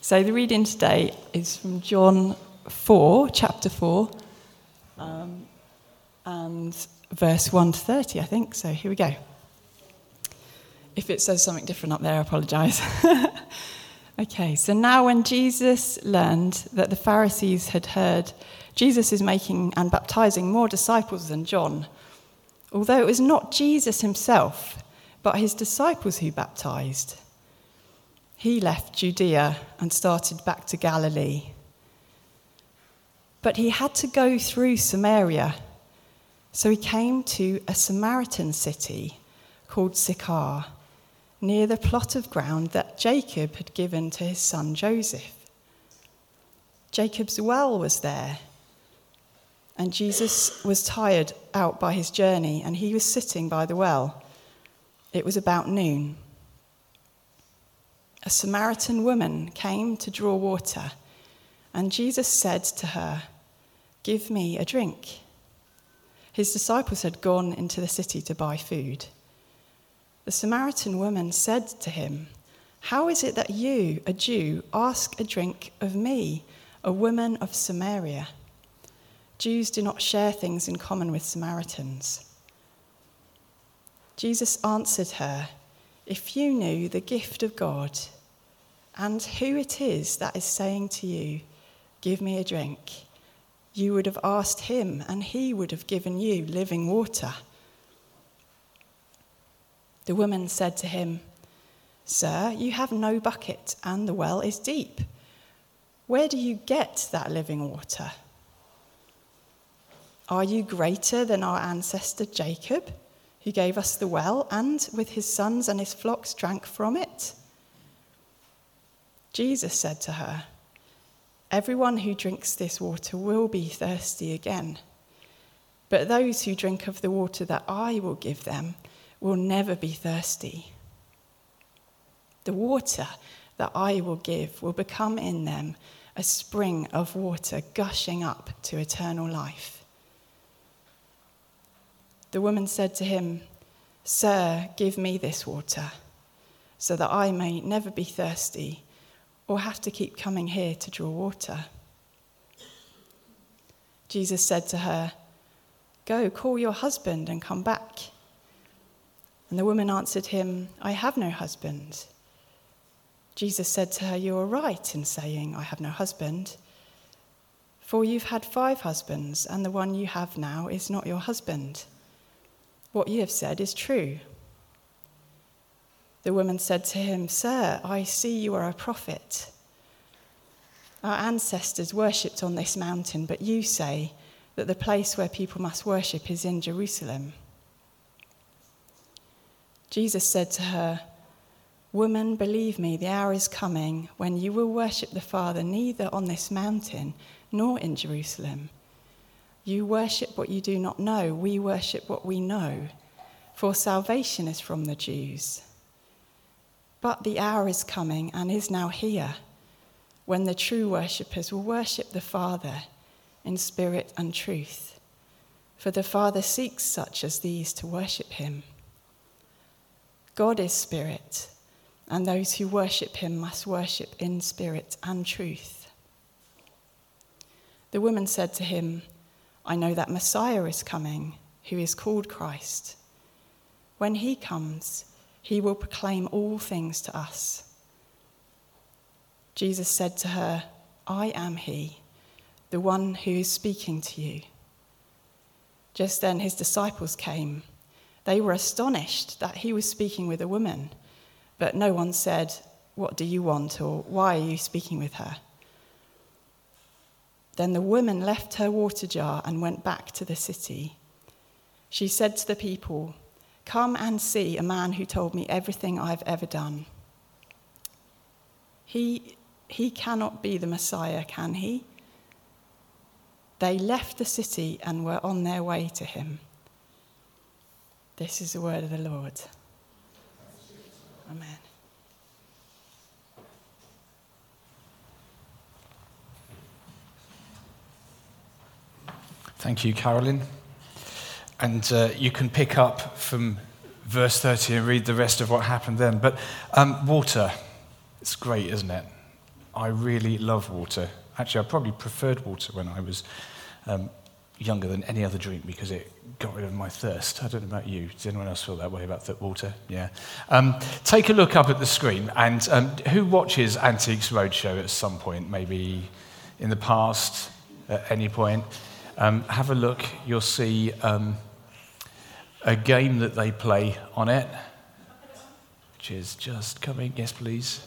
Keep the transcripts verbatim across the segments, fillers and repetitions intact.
So the reading today is from John four, chapter four, um, and verse one to thirty, I think. So here we go. If it says something different up there, I apologise. Okay, so now when Jesus learned that the Pharisees had heard Jesus is making and baptizing more disciples than John, although it was not Jesus himself, but his disciples who baptized, he left Judea and started back to Galilee. But he had to go through Samaria, so he came to a Samaritan city called Sychar, near the plot of ground that Jacob had given to his son Joseph. Jacob's well was there, and Jesus was tired out by his journey, and he was sitting by the well. It was about noon. A Samaritan woman came to draw water, and Jesus said to her, "Give me a drink." His disciples had gone into the city to buy food. The Samaritan woman said to him, "How is it that you, a Jew, ask a drink of me, a woman of Samaria?" Jews do not share things in common with Samaritans. Jesus answered her, "If you knew the gift of God and who it is that is saying to you, 'Give me a drink,' you would have asked him, and he would have given you living water." The woman said to him, "Sir, you have no bucket, and the well is deep. Where do you get that living water? Are you greater than our ancestor Jacob, who gave us the well, and with his sons and his flocks drank from it?" Jesus said to her, "Everyone who drinks this water will be thirsty again. But those who drink of the water that I will give them will never be thirsty. The water that I will give will become in them a spring of water gushing up to eternal life." The woman said to him, "Sir, give me this water, so that I may never be thirsty or have to keep coming here to draw water." Jesus said to her, "Go, call your husband and come back." And the woman answered him, "I have no husband." Jesus said to her, "You are right in saying, 'I have no husband,' for you've had five husbands, and the one you have now is not your husband. What you have said is true." The woman said to him, "Sir, I see you are a prophet. Our ancestors worshipped on this mountain, but you say that the place where people must worship is in Jerusalem." Jesus said to her, "Woman, believe me, the hour is coming when you will worship the Father neither on this mountain nor in Jerusalem. You worship what you do not know. We worship what we know, for salvation is from the Jews. But the hour is coming and is now here when the true worshippers will worship the Father in spirit and truth, for the Father seeks such as these to worship him. God is spirit, and those who worship him must worship in spirit and truth." The woman said to him, "I know that Messiah is coming, who is called Christ. When he comes, he will proclaim all things to us." Jesus said to her, "I am he, the one who is speaking to you." Just then his disciples came. They were astonished that he was speaking with a woman, but no one said, "What do you want?" or "Why are you speaking with her?" Then the woman left her water jar and went back to the city. She said to the people, "Come and see a man who told me everything I've ever done. He, he cannot be the Messiah, can he?" They left the city and were on their way to him. This is the word of the Lord. Amen. Thank you, Carolyn. And uh, you can pick up from verse thirty and read the rest of what happened then. But um, water, it's great, isn't it? I really love water. Actually, I probably preferred water when I was um, younger than any other drink because it got rid of my thirst. I don't know about you. Does anyone else feel that way about the water? Yeah. Um, take a look up at the screen. And um, who watches Antiques Roadshow at some point, maybe in the past, at any point? Um, have a look. You'll see um, a game that they play on it, which is just coming. Yes, please.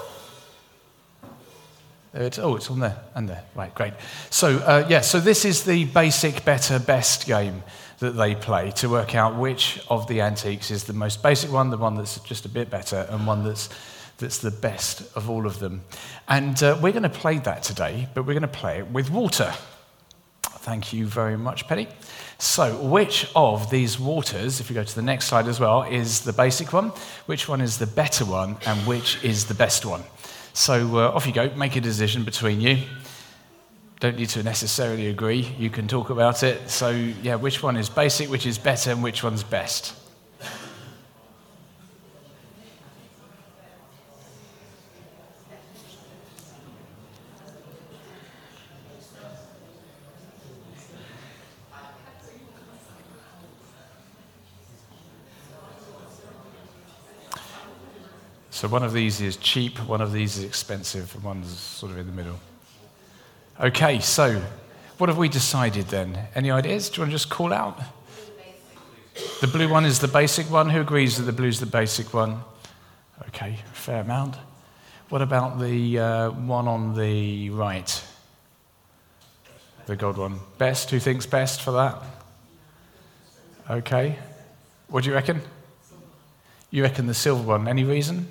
It's, oh, it's on there, and there. Right, great. So, uh, yeah, so this is the basic, better, best game that they play to work out which of the antiques is the most basic one, the one that's just a bit better, and one that's that's the best of all of them. And uh, we're going to play that today, but we're going to play it with water. Thank you very much, Penny. So, which of these waters, if you go to the next slide as well, is the basic one, which one is the better one, and which is the best one? So uh, off you go, make a decision between you. Don't need to necessarily agree, you can talk about it. So yeah, which one is basic, which is better, and which one's best? So one of these is cheap, one of these is expensive, and one's sort of in the middle. Okay, so what have we decided then? Any ideas? Do you want to just call out? The blue one is the basic one. Who agrees that the blue's the basic one? Okay, fair amount. What about the uh, one on the right? The gold one. Best? Who thinks best for that? Okay. What do you reckon? You reckon the silver one. Any reason?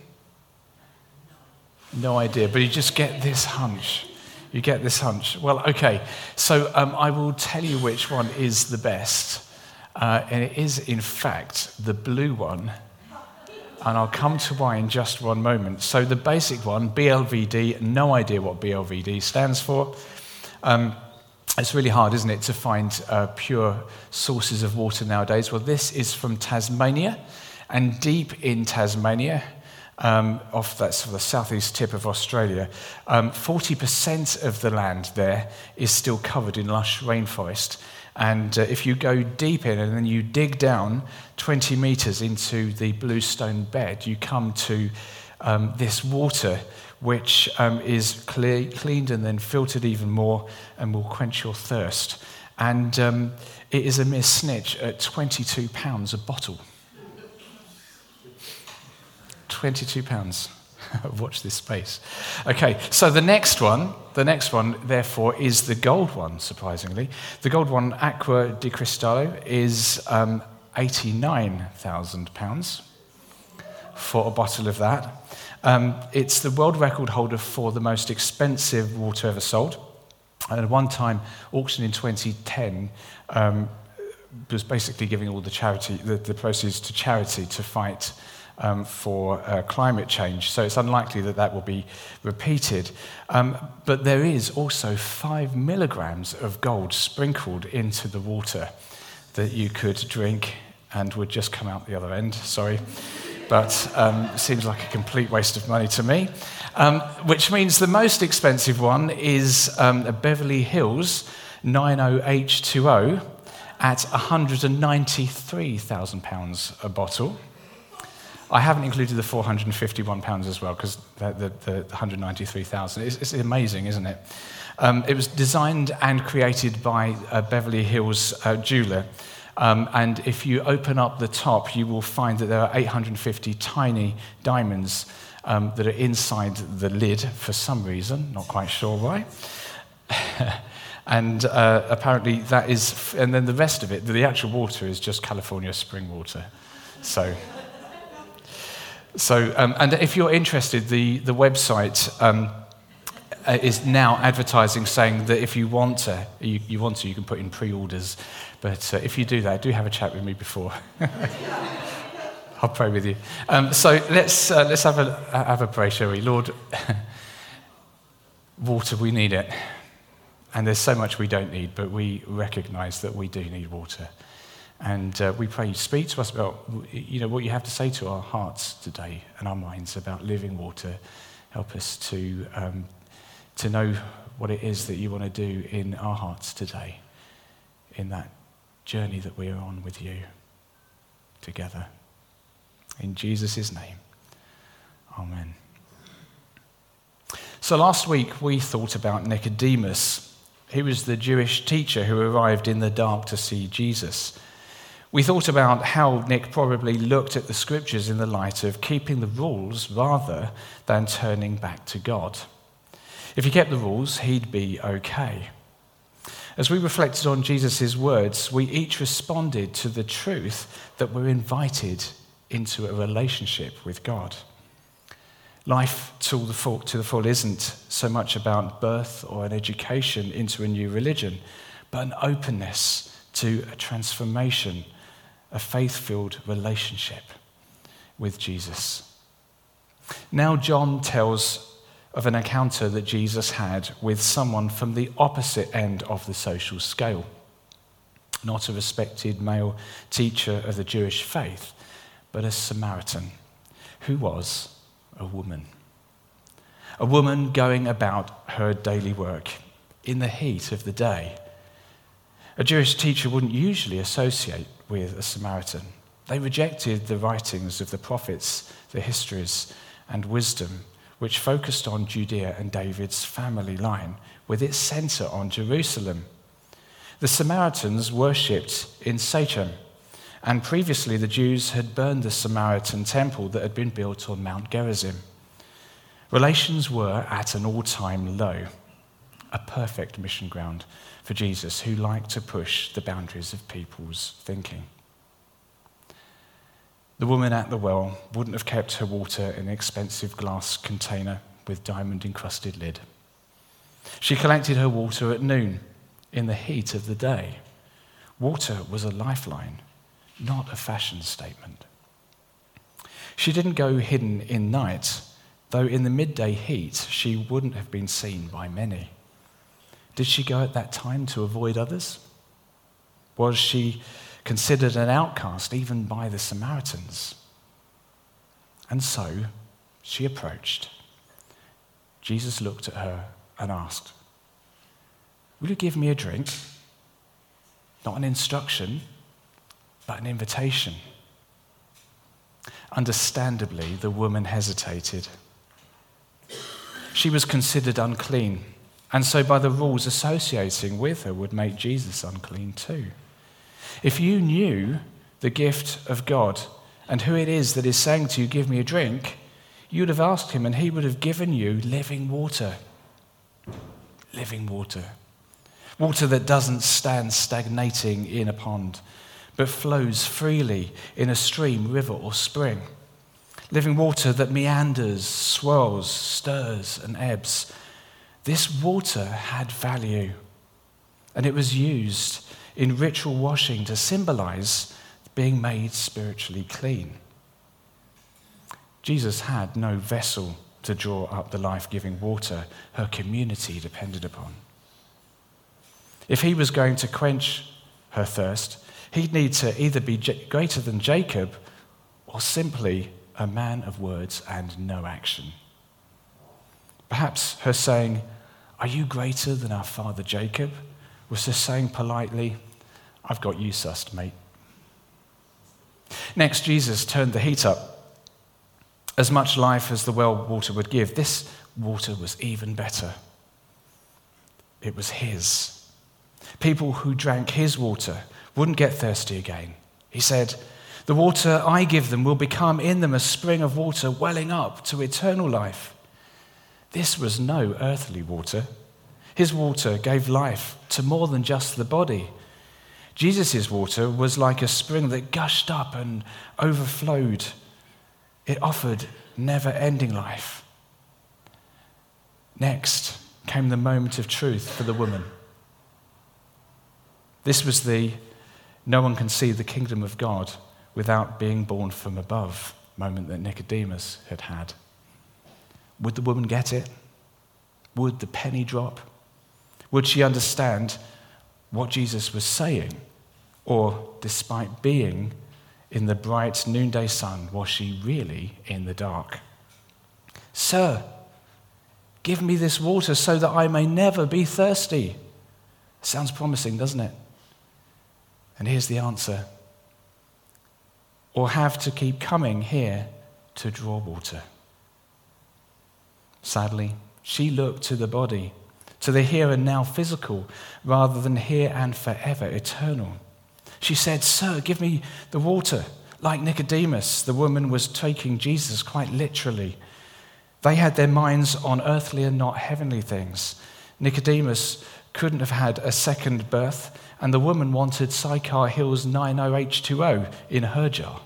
No idea, but you just get this hunch. You get this hunch. Well, okay, so um, I will tell you which one is the best. Uh, and it is, in fact, the blue one. And I'll come to why in just one moment. So the basic one, B L V D, no idea what B L V D stands for. Um, it's really hard, isn't it, to find uh, pure sources of water nowadays. Well, this is from Tasmania. And deep in Tasmania, um, off that's the southeast tip of Australia, um, forty percent of the land there is still covered in lush rainforest. And uh, if you go deep in and then you dig down twenty metres into the bluestone bed, you come to um, this water which um, is clear, cleaned and then filtered even more and will quench your thirst. And um, it is a mere snitch at twenty-two pounds a bottle. twenty-two pounds. Watch this space. Okay, so the next one, the next one, therefore, is the gold one, surprisingly. The gold one, Acqua di Cristallo, is um, eighty-nine thousand pounds for a bottle of that. Um, it's the world record holder for the most expensive water ever sold. And at one time, auctioned in twenty ten, um, was basically giving all the charity, the, the proceeds to charity to fight Um, for uh, climate change, so it's unlikely that that will be repeated. Um, but there is also five milligrams of gold sprinkled into the water that you could drink and would just come out the other end, sorry. But um, seems like a complete waste of money to me. Um, which means the most expensive one is um, a Beverly Hills ninety H two O at one hundred ninety-three thousand pounds a bottle. I haven't included the four hundred fifty-one pounds as well, because the, the, the one hundred ninety-three thousand, it's, it's amazing, isn't it? Um, it was designed and created by a Beverly Hills uh, jeweler. Um, and if you open up the top, you will find that there are eight hundred fifty tiny diamonds um, that are inside the lid for some reason, not quite sure why. And uh, apparently that is, and then the rest of it, the actual water is just California spring water. So... So, um, and if you're interested, the, the website um, is now advertising, saying that if you want to, you, you want to, you can put in pre-orders. But uh, if you do that, do have a chat with me before. I'll pray with you. Um, so let's uh, let's have a have a pray, shall we? Lord, water, we need it, and there's so much we don't need, but we recognise that we do need water. And uh, we pray you speak to us about, you know, what you have to say to our hearts today and our minds about living water. Help us to um, to know what it is that you want to do in our hearts today, in that journey that we are on with you together. In Jesus' name, amen. So last week we thought about Nicodemus. He was the Jewish teacher who arrived in the dark to see Jesus. We thought about how Nick probably looked at the scriptures in the light of keeping the rules rather than turning back to God. If he kept the rules, he'd be okay. As we reflected on Jesus' words, we each responded to the truth that we're invited into a relationship with God. Life to the full, to the full isn't so much about birth or an education into a new religion, but an openness to a transformation, a faith-filled relationship with Jesus. Now John tells of an encounter that Jesus had with someone from the opposite end of the social scale. Not a respected male teacher of the Jewish faith, but a Samaritan who was a woman. A woman going about her daily work in the heat of the day. A Jewish teacher wouldn't usually associate with a Samaritan. They rejected the writings of the prophets, the histories, and wisdom, which focused on Judea and David's family line, with its centre on Jerusalem. The Samaritans worshipped in Shechem, and previously the Jews had burned the Samaritan temple that had been built on Mount Gerizim. Relations were at an all-time low, a perfect mission ground for Jesus, who liked to push the boundaries of people's thinking. The woman at the well wouldn't have kept her water in an expensive glass container with diamond-encrusted lid. She collected her water at noon, in the heat of the day. Water was a lifeline, not a fashion statement. She didn't go hidden in night, though in the midday heat she wouldn't have been seen by many. Did she go at that time to avoid others? Was she considered an outcast even by the Samaritans? And so she approached. Jesus looked at her and asked, "Will you give me a drink?" Not an instruction, but an invitation. Understandably, the woman hesitated. She was considered unclean, and so by the rules associating with her would make Jesus unclean too. If you knew the gift of God and who it is that is saying to you, "Give me a drink," you would have asked him and he would have given you living water. Living water. Water that doesn't stand stagnating in a pond, but flows freely in a stream, river, or spring. Living water that meanders, swirls, stirs, and ebbs. This water had value, and it was used in ritual washing to symbolize being made spiritually clean. Jesus had no vessel to draw up the life-giving water her community depended upon. If he was going to quench her thirst, he'd need to either be greater than Jacob or simply a man of words and no action. Perhaps her saying, "Are you greater than our father Jacob?" was just saying politely, "I've got you sussed, mate." Next, Jesus turned the heat up. As much life as the well water would give, this water was even better. It was his. People who drank his water wouldn't get thirsty again. He said, "The water I give them will become in them a spring of water welling up to eternal life." This was no earthly water. His water gave life to more than just the body. Jesus' water was like a spring that gushed up and overflowed. It offered never-ending life. Next came the moment of truth for the woman. This was the "no one can see the kingdom of God without being born from above" moment that Nicodemus had had. Would the woman get it? Would the penny drop? Would she understand what Jesus was saying? Or, despite being in the bright noonday sun, was she really in the dark? "Sir, Give me this water so that I may never be thirsty. Sounds promising, doesn't it? And here's the answer. Or have to keep coming here to draw water. Sadly, she looked to the body, to the here and now physical, rather than here and forever eternal. She said, "Sir, give me the water." Like Nicodemus, the woman was taking Jesus quite literally. They had their minds on earthly and not heavenly things. Nicodemus couldn't have had a second birth, and the woman wanted Sychar Hill's nine O H two O in her jar.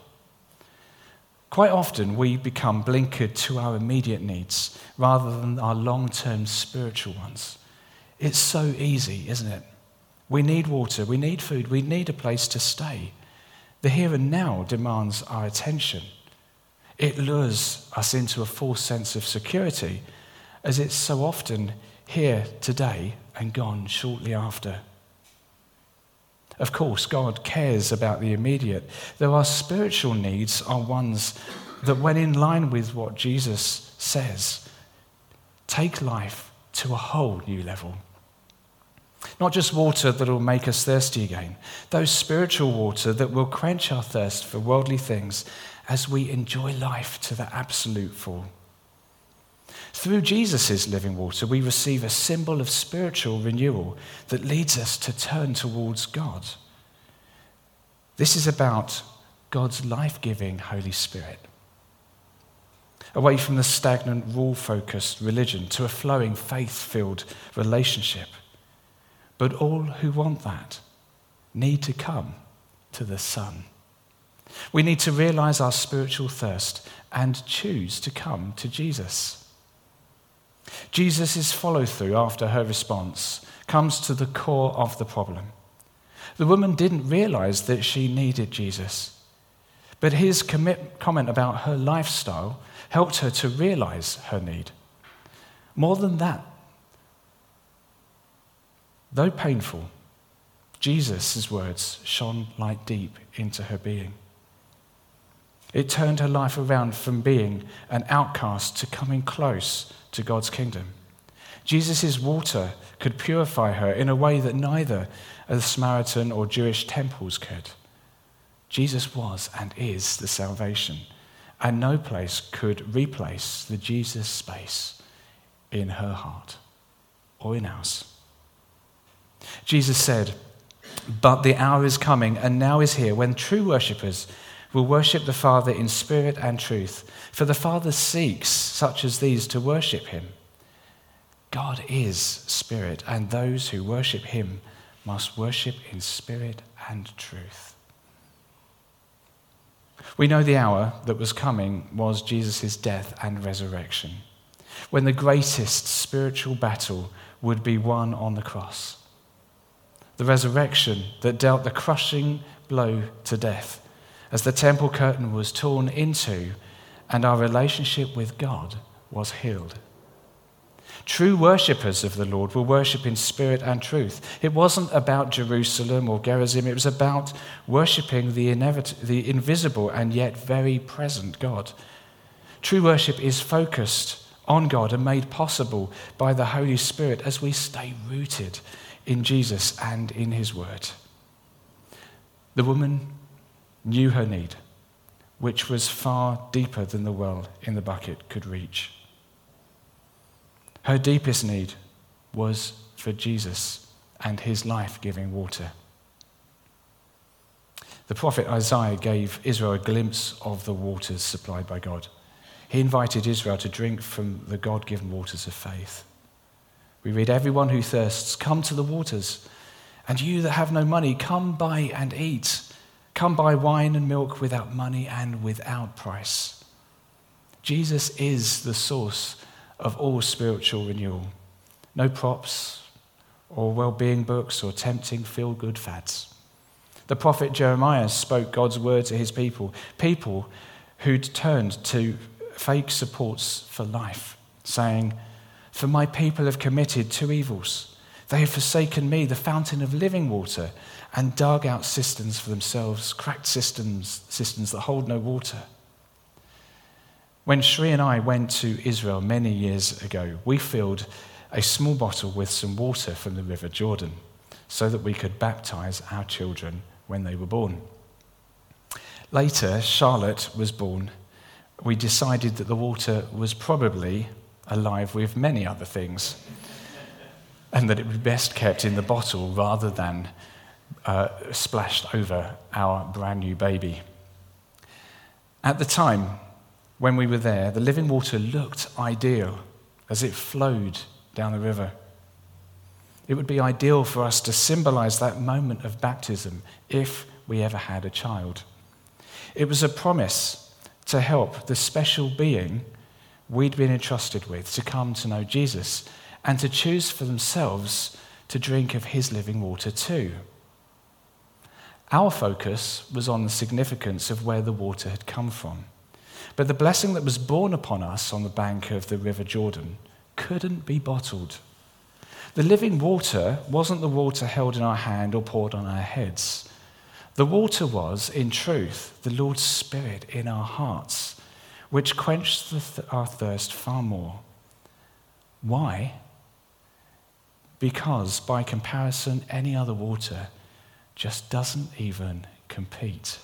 Quite often we become blinkered to our immediate needs rather than our long-term spiritual ones. It's so easy, isn't it? We need water, we need food, we need a place to stay. The here and now demands our attention. It lures us into a false sense of security, as it's so often here today and gone shortly after. Of course, God cares about the immediate. There are spiritual needs are ones that, when in line with what Jesus says, take life to a whole new level. Not just water that will make us thirsty again, those spiritual water that will quench our thirst for worldly things as we enjoy life to the absolute full. Through Jesus' living water, we receive a symbol of spiritual renewal that leads us to turn towards God. This is about God's life-giving Holy Spirit. Away from the stagnant, rule-focused religion to a flowing, faith-filled relationship. But all who want that need to come to the Son. We need to realize our spiritual thirst and choose to come to Jesus. Jesus' follow-through after her response comes to the core of the problem. The woman didn't realize that she needed Jesus, but his commit- comment about her lifestyle helped her to realize her need. More than that, though painful, Jesus' words shone like deep into her being. It turned her life around from being an outcast to coming close to God's kingdom. Jesus' water could purify her in a way that neither the Samaritan or Jewish temples could. Jesus was and is the salvation, and no place could replace the Jesus space in her heart or in ours. Jesus said, "But the hour is coming and now is here when true worshippers will worship the Father in spirit and truth, for the Father seeks such as these to worship him. God is spirit, and those who worship him must worship in spirit and truth." We know the hour that was coming was Jesus' death and resurrection, when the greatest spiritual battle would be won on the cross. The resurrection that dealt the crushing blow to death as the temple curtain was torn into and our relationship with God was healed. True worshippers of the Lord will worship in spirit and truth. It wasn't about Jerusalem or Gerizim. It was about worshipping the, inevit- the invisible and yet very present God. True worship is focused on God and made possible by the Holy Spirit as we stay rooted in Jesus and in his word. The woman knew her need, which was far deeper than the well in the bucket could reach. Her deepest need was for Jesus and his life-giving water. The prophet Isaiah gave Israel a glimpse of the waters supplied by God. He invited Israel to drink from the God-given waters of faith. We read, "Everyone who thirsts, come to the waters, and you that have no money, come buy and eat. Come buy wine and milk without money and without price." Jesus is the source of all spiritual renewal. No props or well-being books or tempting feel-good fads. The prophet Jeremiah spoke God's word to his people, people who'd turned to fake supports for life, saying, "For my people have committed two evils. They have forsaken me, the fountain of living water, and dug out cisterns for themselves, cracked cisterns, cisterns that hold no water." When Shri and I went to Israel many years ago, we filled a small bottle with some water from the River Jordan so that we could baptize our children when they were born. Later, Charlotte was born. We decided that the water was probably alive with many other things and that it would be best kept in the bottle rather than uh, splashed over our brand new baby. At the time when we were there, the living water looked ideal as it flowed down the river. It would be ideal for us to symbolize that moment of baptism if we ever had a child. It was a promise to help the special being we'd been entrusted with to come to know Jesus and to choose for themselves to drink of his living water too. Our focus was on the significance of where the water had come from. But the blessing that was born upon us on the bank of the River Jordan couldn't be bottled. The living water wasn't the water held in our hand or poured on our heads. The water was, in truth, the Lord's Spirit in our hearts, which quenched the th- our thirst far more. Why? Because, by comparison, any other water just doesn't even compete.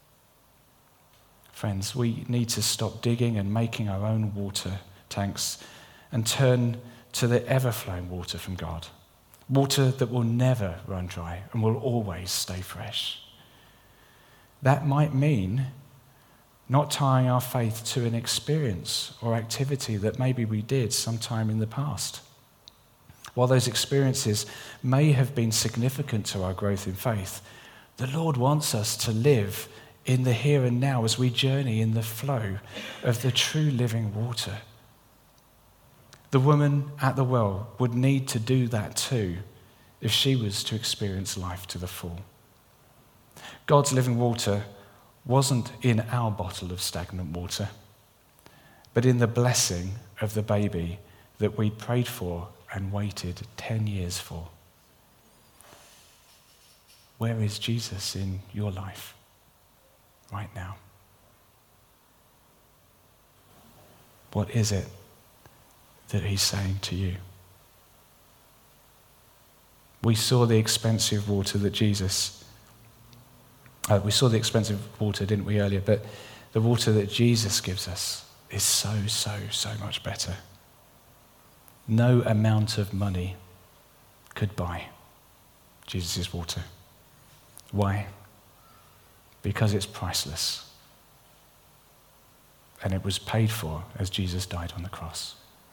Friends, we need to stop digging and making our own water tanks and turn to the ever-flowing water from God. Water that will never run dry and will always stay fresh. That might mean not tying our faith to an experience or activity that maybe we did sometime in the past. While those experiences may have been significant to our growth in faith, the Lord wants us to live in the here and now as we journey in the flow of the true living water. The woman at the well would need to do that too if she was to experience life to the full. God's living water wasn't in our bottle of stagnant water, but in the blessing of the baby that we prayed for and waited ten years for. Where is Jesus in your life right now? What is it that he's saying to you? We saw the expensive water that Jesus, uh, we saw the expensive water, didn't we, earlier? But the water that Jesus gives us is so, so, so much better. No amount of money could buy Jesus' water. Why? Because it's priceless. And it was paid for as Jesus died on the cross.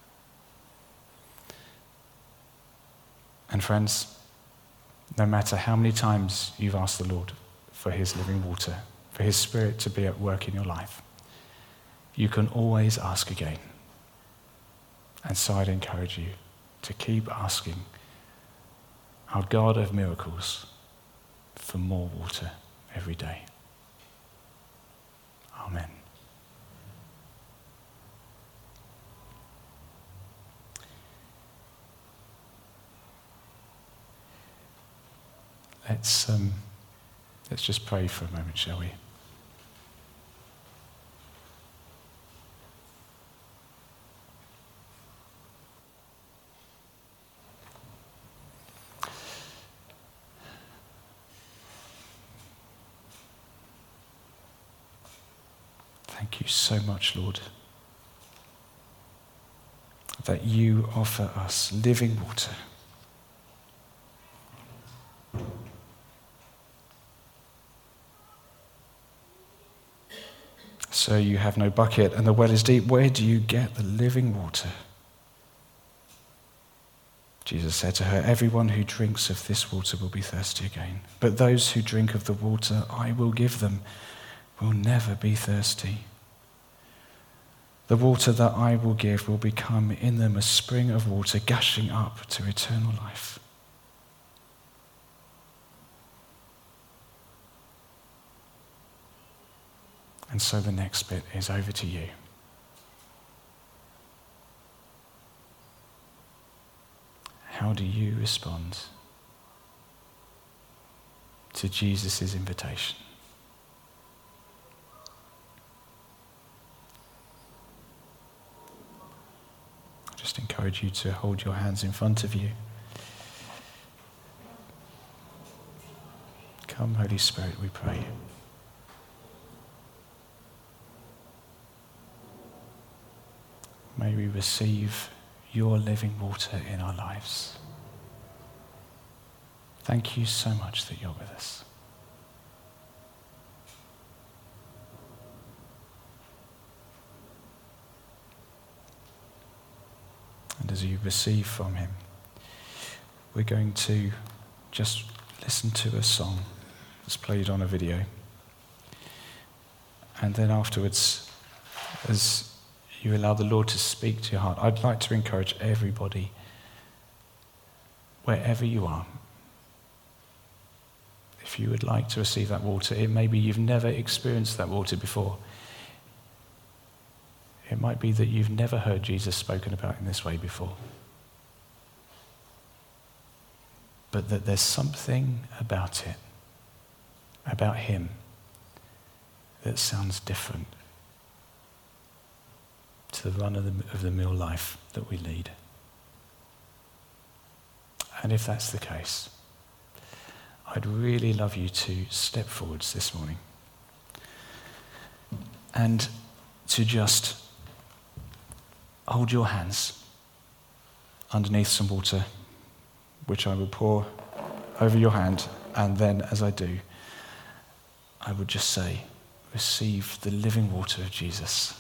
And friends, no matter how many times you've asked the Lord for his living water, for his Spirit to be at work in your life, you can always ask again. And so I'd encourage you to keep asking our God of miracles for more water every day. Amen. Let's um, let's just pray for a moment, shall we? Thank you so much, Lord, that you offer us living water. So you have no bucket and the well is deep. Where do you get the living water? Jesus said to her, everyone who drinks of this water will be thirsty again. But those who drink of the water I will give them will never be thirsty. The water that I will give will become in them a spring of water gushing up to eternal life. And so the next bit is over to you. How do you respond to Jesus' invitation? encourage you to hold your hands in front of you. Come, Holy Spirit, we pray. May we receive your living water in our lives. Thank you so much that you're with us. And as you receive from him, we're going to just listen to a song that's played on a video. And then afterwards, as you allow the Lord to speak to your heart, I'd like to encourage everybody, wherever you are, if you would like to receive that water, it may be you've never experienced that water before. It might be that you've never heard Jesus spoken about in this way before. But that there's something about it, about him, that sounds different to the run of the, of the mill life that we lead. And if that's the case, I'd really love you to step forwards this morning and to just hold your hands underneath some water, which I will pour over your hand, and then as I do, I would just say, receive the living water of Jesus.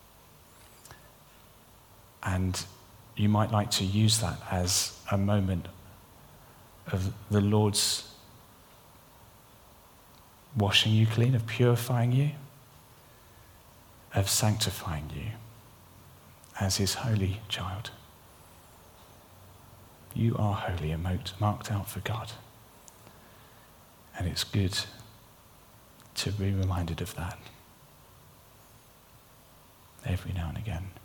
And you might like to use that as a moment of the Lord's washing you clean, of purifying you, of sanctifying you as his holy child. You are holy and marked out for God. And it's good to be reminded of that every now and again.